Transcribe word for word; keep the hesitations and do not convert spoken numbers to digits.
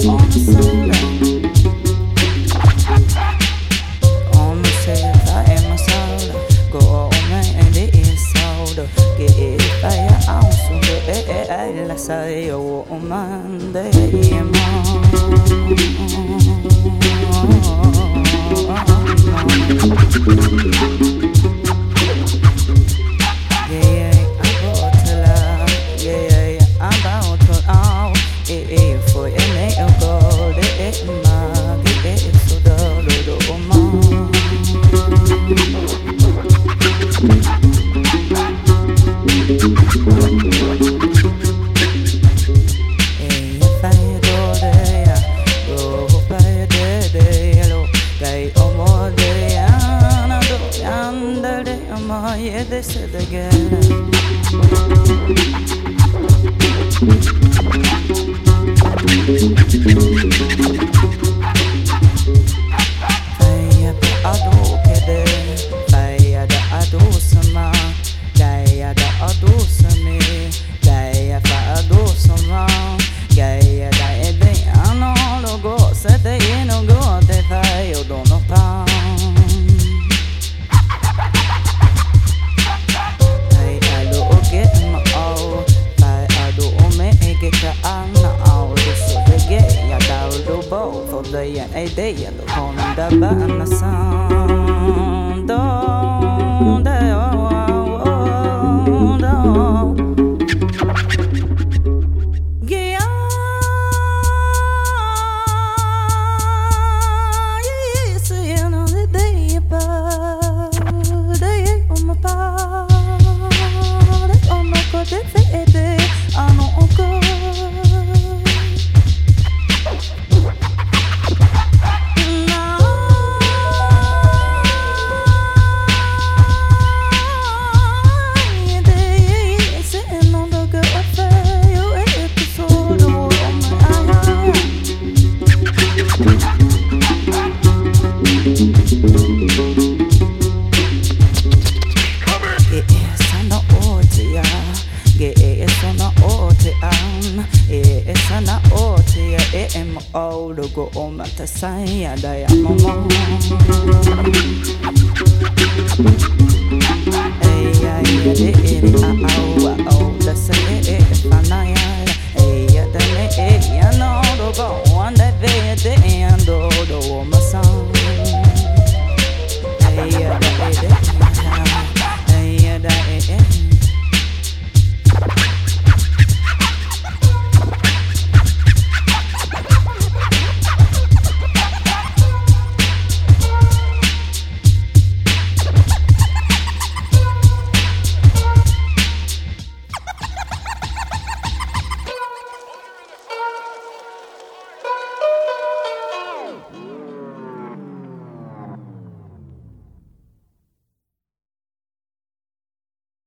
on the side. On the side, I am a soda. Go on and it is soda. Get it fire out soon. I say, oh, man, they am yeah, they said again. Faya da ado kede, faya da ado sama, gaya da ado same, gaya fa ado sama, gaya da ede ano logo, se de ino go de faya dono pa. For the end, a day and the home da banana sound. Don't oh, logo o mata saia da ya mama. Hey, ay, ay, ay, ay, ay,